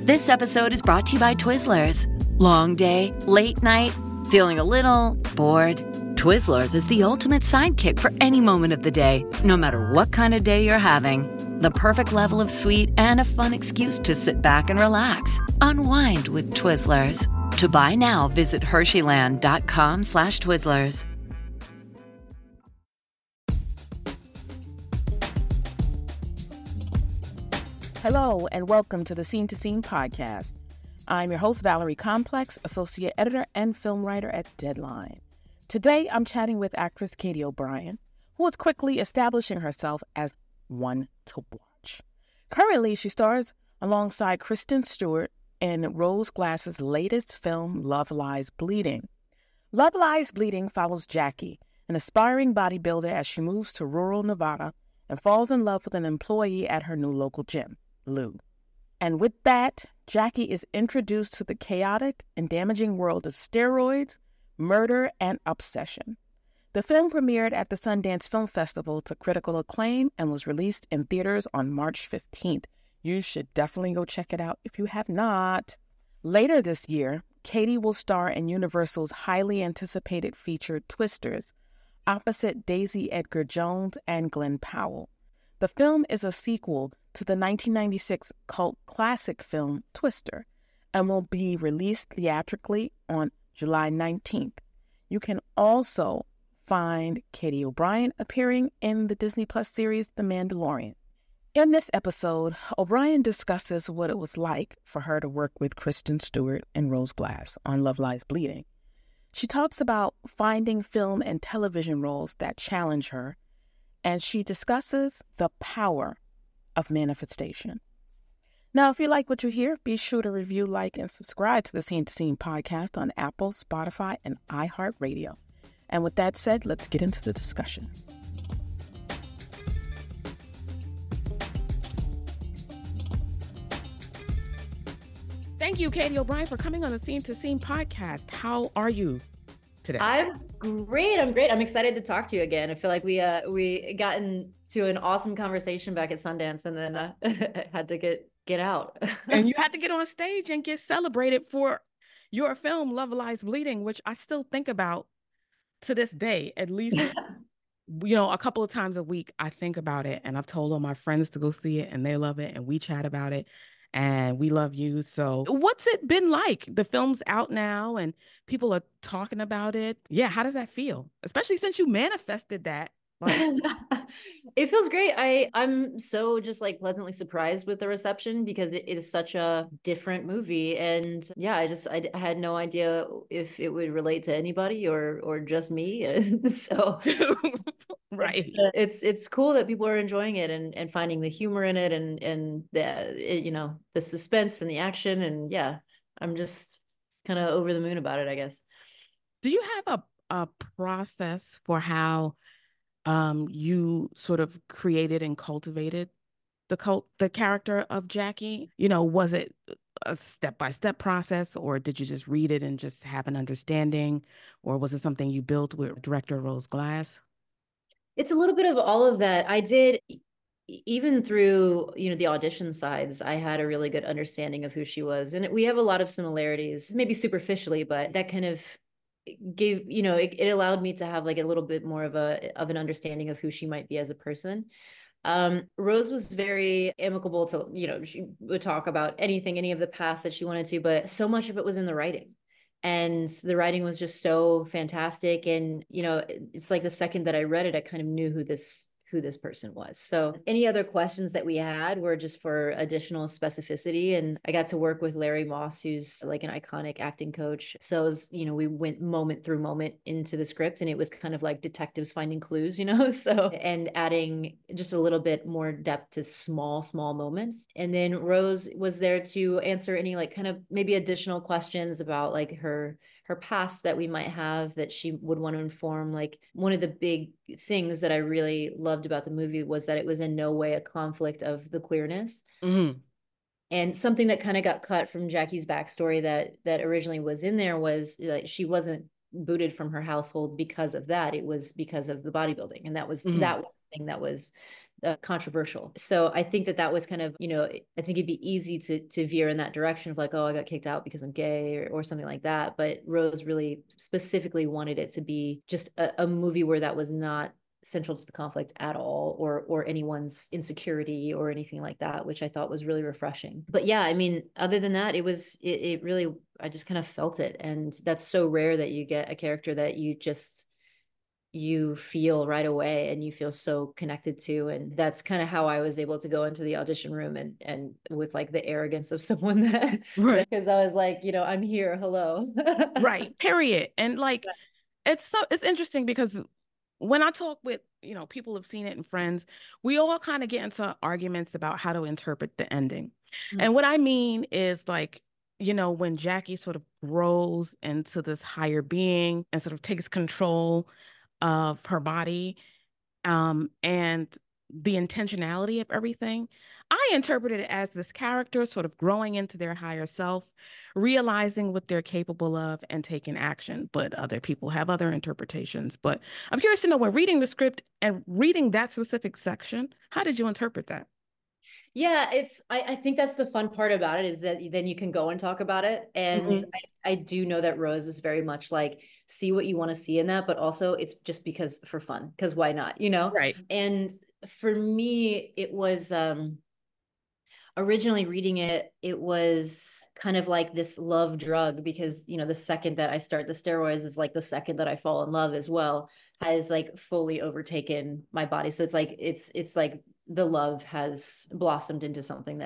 This episode is brought to you by Twizzlers. Long day, late night, feeling a little bored? Twizzlers is the ultimate sidekick for any moment of the day, no matter what kind of day you're having. The perfect level of sweet and a fun excuse to sit back and relax. Unwind with Twizzlers. To buy now, visit Hersheyland.com/Twizzlers. Hello, and welcome to the Scene to Scene podcast. I'm your host, Valerie Complex, Associate Editor and Film Writer at Deadline. Today, I'm chatting with actress Katy O'Brian, who is quickly establishing herself as one to watch. Currently, she stars alongside Kristen Stewart in Rose Glass's latest film, Love Lies Bleeding. Love Lies Bleeding follows Jackie, an aspiring bodybuilder, as she moves to rural Nevada and falls in love with an employee at her new local gym, Lou. And with that, Jackie is introduced to the chaotic and damaging world of steroids, murder, and obsession. The film premiered at the Sundance Film Festival to critical acclaim and was released in theaters on March 15th. You should definitely go check it out if you have not. Later this year, Katy will star in Universal's highly anticipated feature Twisters, opposite Daisy Edgar Jones and Glenn Powell. The film is a sequel to the 1996 cult classic film Twister and will be released theatrically on July 19th. You can also find Katy O'Brian appearing in the Disney Plus series The Mandalorian. In this episode, O'Brian discusses what it was like for her to work with Kristen Stewart and Rose Glass on Love Lies Bleeding. She talks about finding film and television roles that challenge her, and she discusses the power of manifestation. Now, if you like what you hear, be sure to review, like, and subscribe to the Scene to Scene podcast on Apple, Spotify, and iHeartRadio. And with that said, let's get into the discussion. Thank you, Katy O'Brian, for coming on the Scene to Scene podcast. How are you today? I'm great. I'm excited to talk to you again. I feel like we got into an awesome conversation back at Sundance, and then had to get out. And you had to get on stage and get celebrated for your film, Love Lies Bleeding, which I still think about to this day. At least, a couple of times a week, I think about it, and I've told all my friends to go see it, and they love it, and we chat about it. And we love you. So what's it been like? The film's out now and people are talking about it. Yeah, how does that feel? Especially since you manifested that. It feels great. I'm so just like pleasantly surprised with the reception because it is such a different movie. And yeah, I had no idea if it would relate to anybody or just me. So right. It's cool that people are enjoying it and finding the humor in it and the suspense and the action. And yeah, I'm just kind of over the moon about it, I guess. Do you have a process for how you sort of created and cultivated the character of Jackie? Was it a step-by-step process, or did you just read it and just have an understanding, or was it something you built with director Rose Glass? It's a little bit of all of that. I did, even through, the audition sides, I had a really good understanding of who she was. And we have a lot of similarities, maybe superficially, but that kind of gave, it allowed me to have like a little bit more of an understanding of who she might be as a person. Rose was very amicable to, she would talk about any of the past that she wanted to, but so much of it was in the writing. And the writing was just so fantastic. And, it's like the second that I read it, I kind of knew who this person was. So any other questions that we had were just for additional specificity. And I got to work with Larry Moss, who's like an iconic acting coach. So it was, we went moment through moment into the script, and it was kind of like detectives finding clues, so, and adding just a little bit more depth to small moments. And then Rose was there to answer any like kind of maybe additional questions about like her past that we might have that she would want to inform. Like one of the big things that I really loved about the movie was that it was in no way a conflict of the queerness. Mm-hmm. And something that kind of got cut from Jackie's backstory that originally was in there was like she wasn't booted from her household because of that. It was because of the bodybuilding. And that was the thing that was controversial. So I think that that was kind of, I think it'd be easy to veer in that direction of like, oh, I got kicked out because I'm gay or something like that. But Rose really specifically wanted it to be just a movie where that was not central to the conflict at all, or anyone's insecurity or anything like that, which I thought was really refreshing. But yeah, I mean, other than that, it really, I just kind of felt it. And that's so rare that you get a character that you feel right away and you feel so connected to. And that's kind of how I was able to go into the audition room and with like the arrogance of someone that, Right. because I was like, I'm here, hello. Right. Period. And like, it's interesting because when I talk with, people who've seen it and friends, we all kind of get into arguments about how to interpret the ending. And what I mean is like, when Jackie sort of grows into this higher being and sort of takes control of her body, and the intentionality of everything, I interpreted it as this character sort of growing into their higher self, realizing what they're capable of and taking action. But other people have other interpretations. But I'm curious to know, when reading the script and reading that specific section, how did you interpret that? Yeah, I think that's the fun part about it, is that then you can go and talk about it. And Mhm. I do know that Rose is very much like, see what you want to see in that, but also it's just because for fun, because why not, Right. And for me, it was originally reading it, it was kind of like this love drug, because the second that I start the steroids is like the second that I fall in love as well, has like fully overtaken my body. So it's like the love has blossomed into something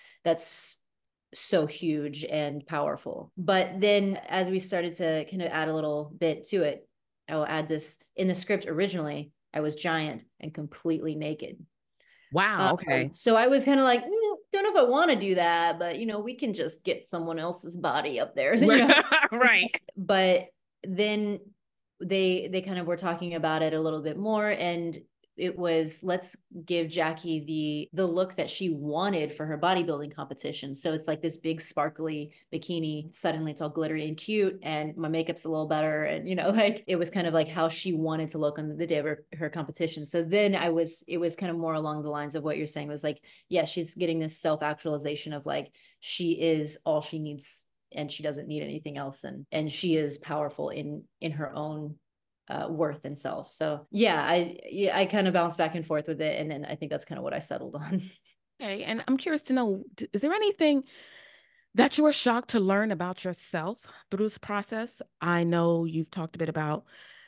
that's so huge and powerful. But then as we started to kind of add a little bit to it, I will add this: in the script originally, I was giant and completely naked. Wow. Okay. So I was kind of like, don't know if I want to do that, but we can just get someone else's body up there, Right. But then they kind of were talking about it a little bit more, and it was, let's give Jackie the look that she wanted for her bodybuilding competition. So it's like this big sparkly bikini, suddenly it's all glittery and cute, and my makeup's a little better, and like it was kind of like how she wanted to look on the day of her competition. So then it was kind of more along the lines of what you're saying, was like, yeah, she's getting this self-actualization of like, she is all she needs and she doesn't need anything else, and she is powerful in her own worth and self. So yeah, I kind of bounced back and forth with it, and then I think that's kind of what I settled on. Okay. And I'm curious to know, is there anything that you were shocked to learn about yourself through this process? I know you've talked a bit about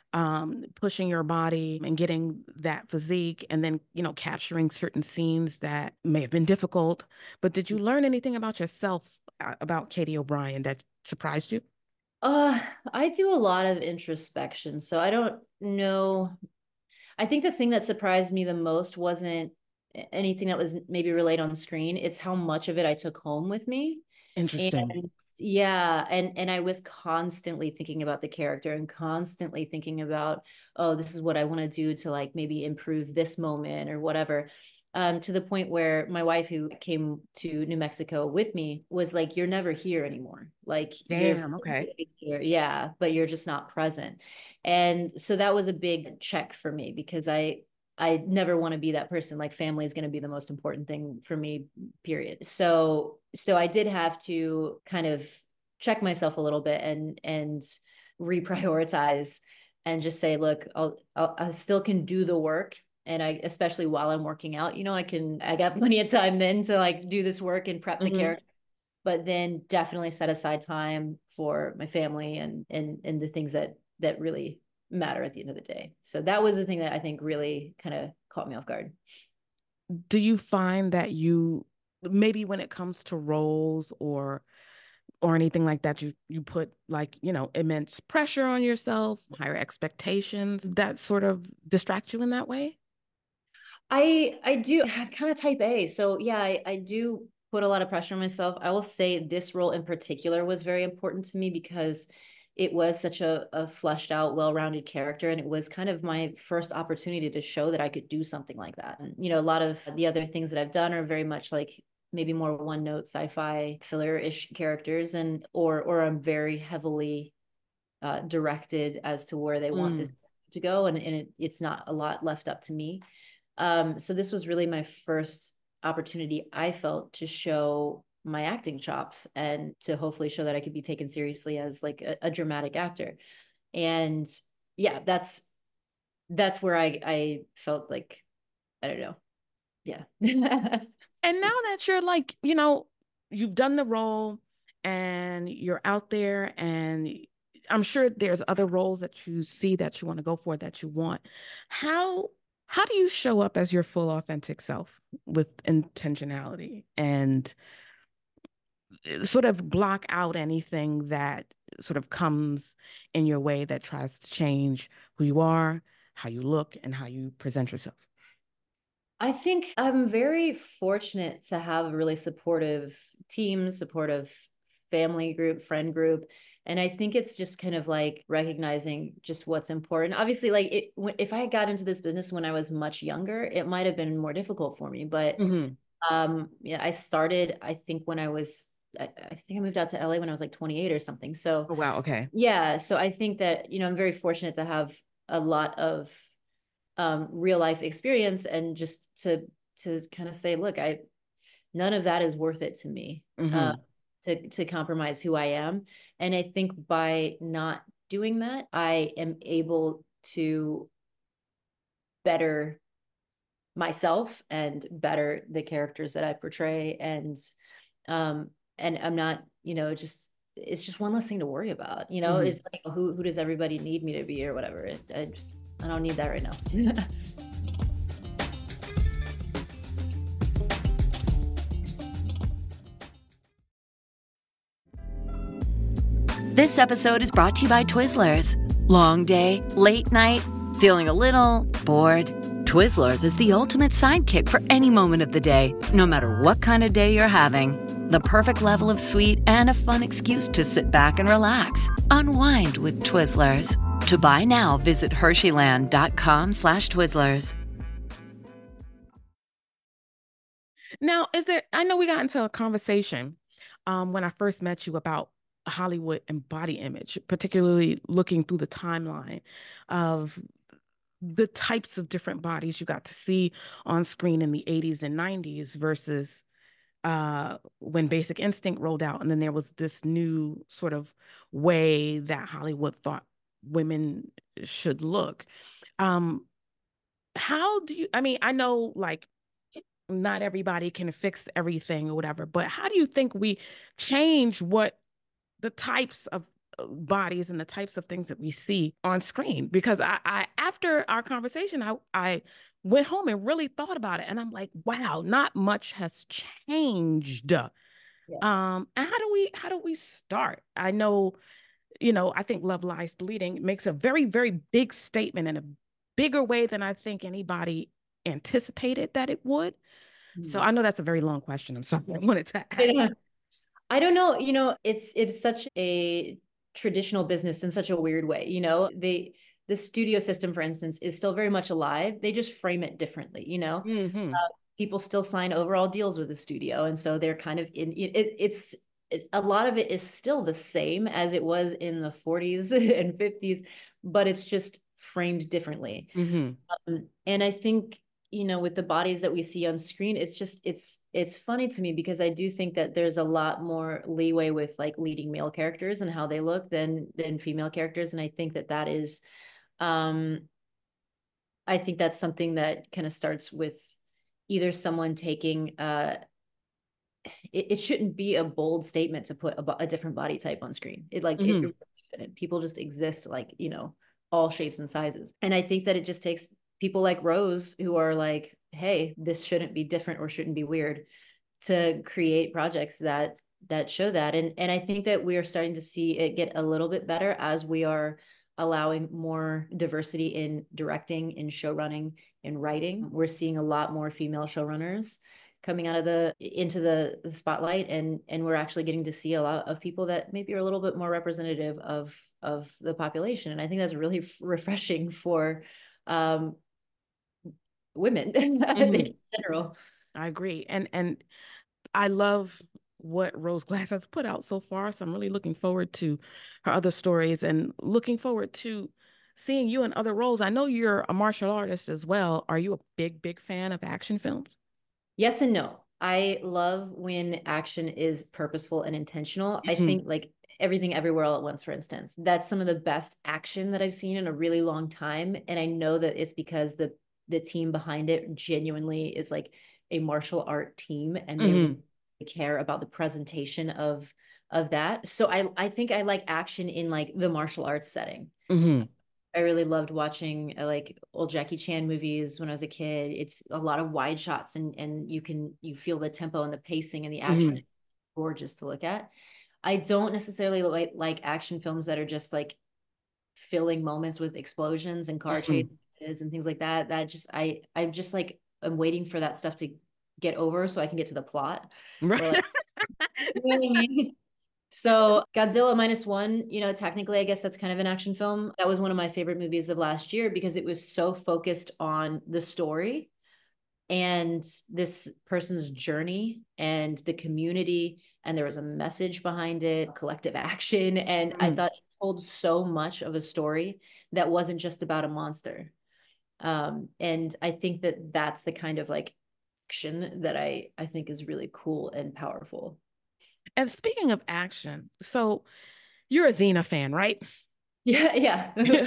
pushing your body and getting that physique, and then, capturing certain scenes that may have been difficult. But did you learn anything about yourself, about Katie O'Brien, that surprised you? Uh, I do a lot of introspection, so I don't know. I think the thing that surprised me the most wasn't anything that was maybe relayed on screen. It's how much of it I took home with me. Interesting. And yeah, and I was constantly thinking about the character and constantly thinking about, oh, this is what I want to do to like maybe improve this moment or whatever. To the point where my wife, who came to New Mexico with me, was like, you're never here anymore. Like you're Damn. Okay. here, yeah, but you're just not present. And so that was a big check for me, because I never want to be that person. Like family is going to be the most important thing for me, period. So I did have to kind of check myself a little bit and reprioritize and just say, look, I still can do the work. And I, especially while I'm working out, I got plenty of time then to like do this work and prep the Mhm. character, but then definitely set aside time for my family and the things that really matter at the end of the day. So that was the thing that I think really kind of caught me off guard. Do you find that you, maybe when it comes to roles or anything like that, you put like, immense pressure on yourself, higher expectations that sort of distract you in that way? I do have kind of type A. So yeah, I do put a lot of pressure on myself. I will say this role in particular was very important to me because it was such a fleshed out, well-rounded character. And it was kind of my first opportunity to show that I could do something like that. And, a lot of the other things that I've done are very much like maybe more one note sci-fi filler-ish characters, or I'm very heavily directed as to where they want this Mm. to go. And it's not a lot left up to me. So this was really my first opportunity, I felt, to show my acting chops and to hopefully show that I could be taken seriously as like a dramatic actor. And yeah, that's where I felt like, I don't know. Yeah. And now that you're like, you've done the role and you're out there, and I'm sure there's other roles that you see that you want to go for, that you want. How how do you show up as your full authentic self with intentionality and sort of block out anything that sort of comes in your way that tries to change who you are, how you look, and how you present yourself? I think I'm very fortunate to have a really supportive team, supportive family group, friend group. And I think it's just kind of like recognizing just what's important. Obviously, like if I had got into this business when I was much younger, it might have been more difficult for me. But Hmm. yeah, I started, I think when I think I moved out to LA when I was like 28 or something. So Oh, wow. Okay. yeah, so I think that, I'm very fortunate to have a lot of real life experience, and just to kind of say, look, I none of that is worth it to me, Hmm. to compromise who I am. And I think by not doing that, I am able to better myself and better the characters that I portray. And I'm not, just it's just one less thing to worry about. Hmm. It's like, who does everybody need me to be or whatever. I don't need that right now. This episode is brought to you by Twizzlers. Long day, late night, feeling a little bored? Twizzlers is the ultimate sidekick for any moment of the day, no matter what kind of day you're having. The perfect level of sweet and a fun excuse to sit back and relax. Unwind with Twizzlers. To buy now, visit Hersheyland.com/Twizzlers. Now, I know we got into a conversation when I first met you about Hollywood and body image, particularly looking through the timeline of the types of different bodies you got to see on screen in the 80s and 90s versus when Basic Instinct rolled out. And then there was this new sort of way that Hollywood thought women should look. Um, how do you, I mean, I know like not everybody can fix everything or whatever, but how do you think we change what the types of bodies and the types of things that we see on screen? Because I after our conversation, I went home and really thought about it, and I'm like, wow, not much has changed. Yeah. And how do we start? I know, I think Love Lies Bleeding makes a very, very big statement in a bigger way than I think anybody anticipated that it would. So Mhm. I know that's a very long question. I'm sorry. I wanted to ask. Yeah. I don't know, it's such a traditional business in such a weird way. The studio system, for instance, is still very much alive. They just frame it differently. Hmm. People still sign overall deals with the studio, and so they're kind of a lot of it is still the same as it was in the 40s and 50s, but it's just framed differently. Hmm. And I think, with the bodies that we see on screen, it's funny to me because I do think that there's a lot more leeway with like leading male characters and how they look than female characters. And um I think that's something that kind of starts with either someone taking it shouldn't be a bold statement to put a different body type on screen. It Hmm. really shouldn't. People just exist like, all shapes and sizes. And I think that it just takes people like Rose who are like, hey, this shouldn't be different or shouldn't be weird, to create projects that show that. And I think that we are starting to see it get a little bit better as we are allowing more diversity in directing, in show running, in writing. We're seeing a lot more female showrunners coming out of the into the spotlight, and we're actually getting to see a lot of people that maybe are a little bit more representative of the population. And I think that's really refreshing for um women Hmm. in general. I agree. And I love what Rose Glass has put out so far. So I'm really looking forward to her other stories and looking forward to seeing you in other roles. I know you're a martial artist as well. Are you a big fan of action films? Yes and no. I love when action is purposeful and intentional. I Hmm. think like Everything Everywhere All at Once, for instance, that's some of the best action that I've seen in a really long time. And I know that it's because the team behind it genuinely is like a martial art team and they really Hmm. care about the presentation of that. So I think I like action in like the martial arts setting. Hmm. I really loved watching like old Jackie Chan movies when I was a kid. It's a lot of wide shots and you feel the tempo and the pacing and the action. Hmm. It's gorgeous to look at. I don't necessarily like action films that are just like filling moments with explosions and car Hmm. chases and things like that. I'm just like I'm waiting for that stuff to get over so I can get to the plot. Right. Or like, you know what I mean? So Godzilla minus one, technically, I guess that's kind of an action film. That was one of my favorite movies of last year because it was so focused on the story and this person's journey and the community. And there was a message behind it, collective action. And I Mhm. thought it told so much of a story that wasn't just about a monster. And I think that that's the kind of like action that I think is really cool and powerful. And speaking of action, so you're a Xena fan, right? Yeah, yeah.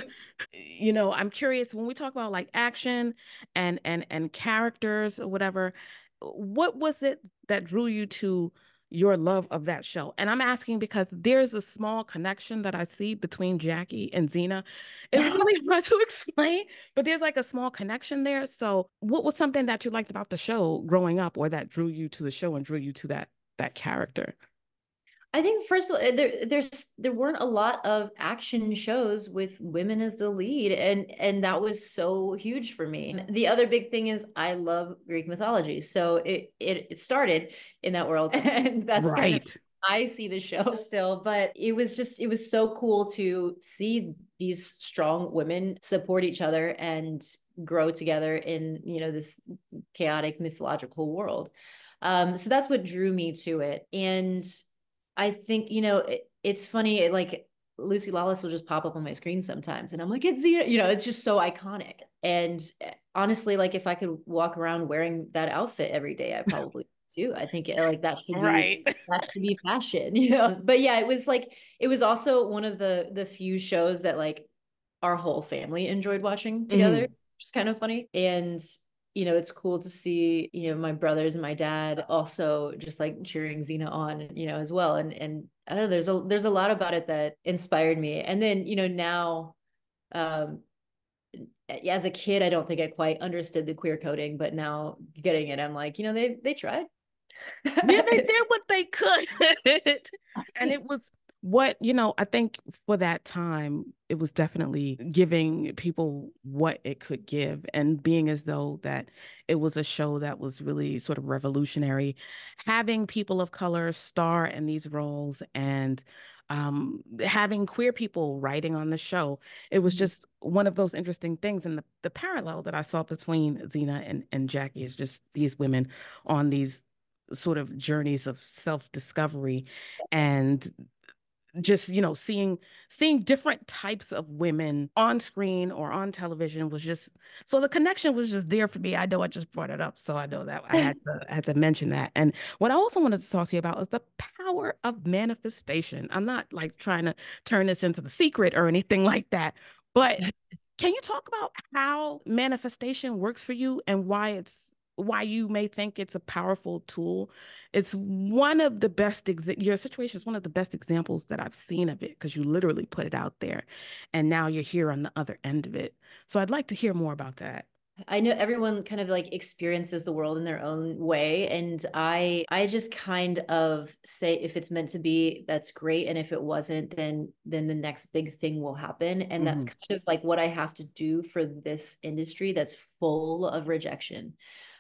I'm curious when we talk about like action and characters or whatever, what was it that drew you to your love of that show? And I'm asking because there's a small connection that I see between Jackie and Xena. It's really hard to explain, but there's like a small connection there. So, what was something that you liked about the show growing up, or that drew you to the show and drew you to that character? I think first of all, there weren't a lot of action shows with women as the lead, and that was so huge for me. The other big thing is I love Greek mythology, so it started in that world, and that's kind of Right. I see the show still. But it was so cool to see these strong women support each other and grow together in this chaotic mythological world. So that's what drew me to it, and I think, it's funny, like Lucy Lawless will just pop up on my screen sometimes and I'm like, it's Xena, it's just so iconic. And honestly, like if I could walk around wearing that outfit every day, I probably do. I think like Right. that should be fashion, But yeah, it was also one of the few shows that like our whole family enjoyed watching together, Mhm. which is kind of funny. And it's cool to see, my brothers and my dad also just like cheering Xena on, as well. And I don't know, there's a lot about it that inspired me. And then, now, um, as a kid, I don't think I quite understood the queer coding, but now getting it, I'm like, they tried. Yeah, they did what they could. And it was what, I think for that time, it was definitely giving people what it could give and being as though that it was a show that was really sort of revolutionary, having people of color star in these roles and having queer people writing on the show. It was just one of those interesting things. And the parallel that I saw between Xena and Jackie is just these women on these sort of journeys of self-discovery and just seeing different types of women on screen or on television was just so the connection was just there for me. I know I just brought it up, so I know that I had to mention that. And what I also wanted to talk to you about is the power of manifestation. I'm not like trying to turn this into The Secret or anything like that, but can you talk about how manifestation works for you and why you may think it's a powerful tool? It's one of the best your situation is one of the best examples that I've seen of it because you literally put it out there and now you're here on the other end of it. So I'd like to hear more about that. I know everyone kind of like experiences the world in their own way. And I just kind of say if it's meant to be, that's great. And if it wasn't, then the next big thing will happen. And that's Mhm. kind of like what I have to do for this industry that's full of rejection.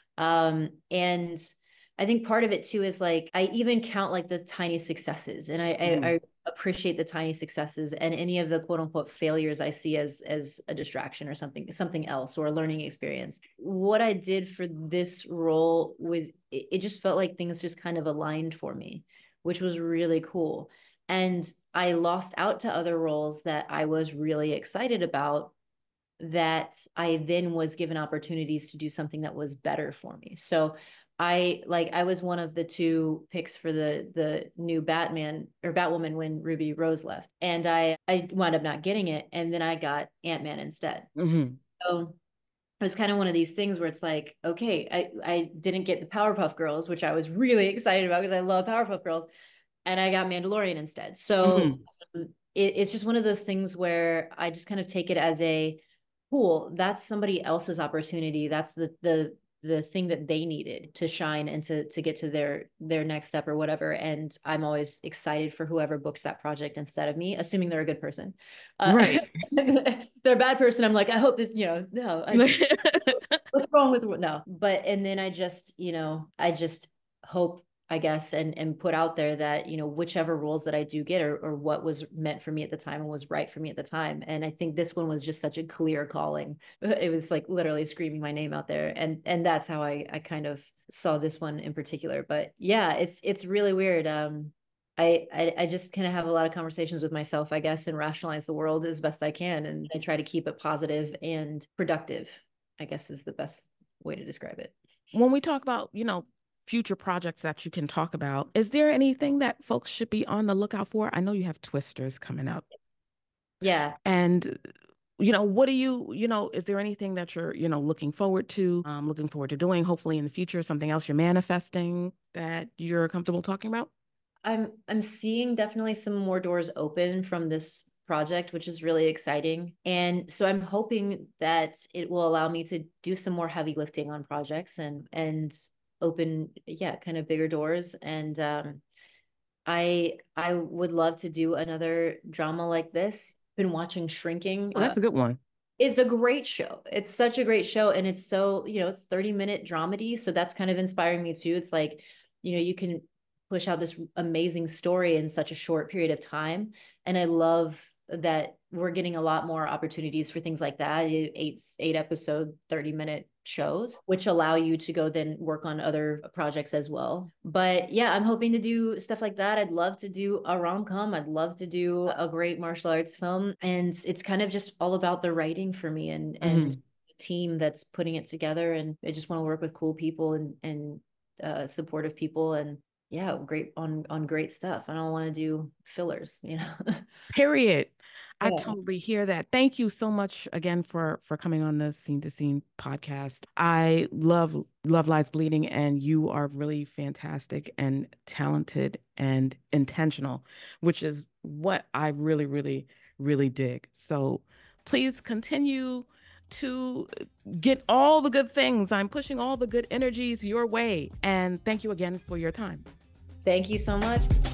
And I think part of it too is like I even count like the tiny successes, and I appreciate the tiny successes, and any of the quote unquote failures I see as a distraction or something else or a learning experience. What I did for this role was it just felt like things just kind of aligned for me, which was really cool. And I lost out to other roles that I was really excited about that I then was given opportunities to do something that was better for me. So I was one of the 2 picks for the new Batman or Batwoman when Ruby Rose left. And I wound up not getting it. And then I got Ant-Man instead. Mm-hmm. So it was kind of one of these things where it's like, okay, I didn't get the Powerpuff Girls, which I was really excited about because I love Powerpuff Girls, and I got Mandalorian instead. So it's just one of those things where I just kind of take it as a cool. That's somebody else's opportunity. That's the thing that they needed to shine and to get to their next step or whatever. And I'm always excited for whoever books that project instead of me, assuming they're a good person. Right. They're a bad person. I'm like, I hope this, no, what's wrong with no, but, and then I just, I just hope, I guess, and put out there that, whichever roles that I do get or what was meant for me at the time and was right for me at the time. And I think this one was just such a clear calling. It was like literally screaming my name out there. And that's how I kind of saw this one in particular. But yeah, it's really weird. I just kind of have a lot of conversations with myself, I guess, and rationalize the world as best I can. And I try to keep it positive and productive, I guess is the best way to describe it. When we talk about, future projects that you can talk about, is there anything that folks should be on the lookout for? I know you have Twisters coming up. Yeah. And, what do you, is there anything that you're, looking forward to doing, hopefully in the future, something else you're manifesting that you're comfortable talking about? I'm seeing definitely some more doors open from this project, which is really exciting. And so I'm hoping that it will allow me to do some more heavy lifting on projects and open, kind of bigger doors. And I would love to do another drama like this. Been watching Shrinking. Oh, that's a good one. It's a great show. It's such a great show. And it's so, it's 30-minute dramedy. So that's kind of inspiring me too. It's like, you can push out this amazing story in such a short period of time. And I love that we're getting a lot more opportunities for things like that. 8-episode, 30-minute shows, which allow you to go then work on other projects as well. But yeah, I'm hoping to do stuff like that. I'd love to do a rom-com. I'd love to do a great martial arts film. And it's kind of just all about the writing for me and the team that's putting it together. And I just want to work with cool people and supportive people and great on great stuff. I don't want to do fillers, Period. I Yeah. totally hear that. Thank you so much again for coming on the Scene to Scene podcast. I love Love Lies Bleeding, and you are really fantastic and talented and intentional, which is what I really, really, really dig. So please continue to get all the good things. I'm pushing all the good energies your way. And thank you again for your time. Thank you so much.